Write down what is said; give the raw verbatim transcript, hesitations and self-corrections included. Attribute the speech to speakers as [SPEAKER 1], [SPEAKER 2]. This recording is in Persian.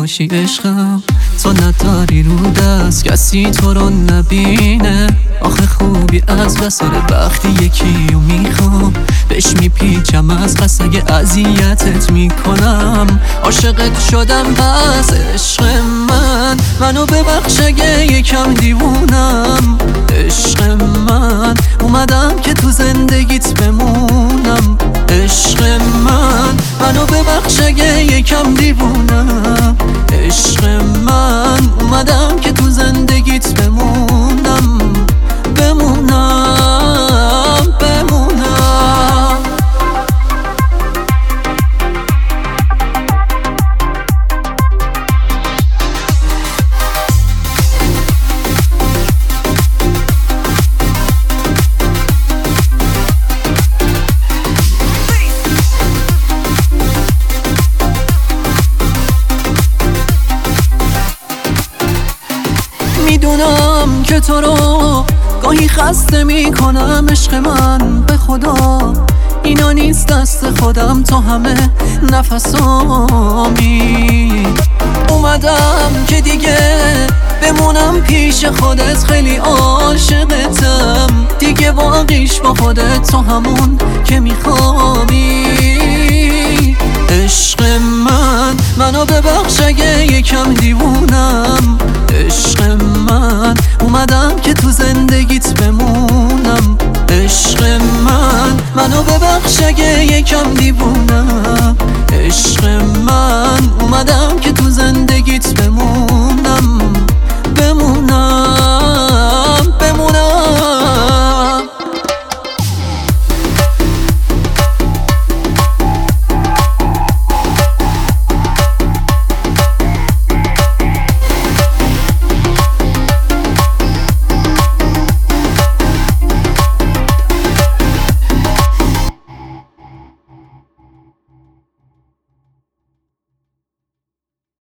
[SPEAKER 1] باشی عشقم، تو نداری رو دست کسی تو رو نبینه. آخه خوبی از بسر وقتی یکی رو میخوام بهش میپیچم از قصد اگه اذیتت میکنم. عاشقت شدم پس عشق من، منو ببخش اگه یکم دیوونم. عشق من اومدم که تو زندگیت بمونم. عشق من منو ببخش اگه یکم دیوونم. عشق من اومدم که تو زندگیت بمونم بمونم بمونم. میدونم که تو رو گاهی خسته میکنم عشق من، به خدا اینا نیست دست خودم، تو همه نفسامی. اومدم که دیگه بمونم پیش خودت، خیلی عاشقتم دیگه، واقعیش با خودت تو همون که میخوامی. عشق من منو ببخش اگه یکم دیوونم. عشق من اومدم که تو زندگیت بمونم. عشق من منو ببخش اگه یکم دیوونم. عشق من اومدم که تو زندگیت بمونم.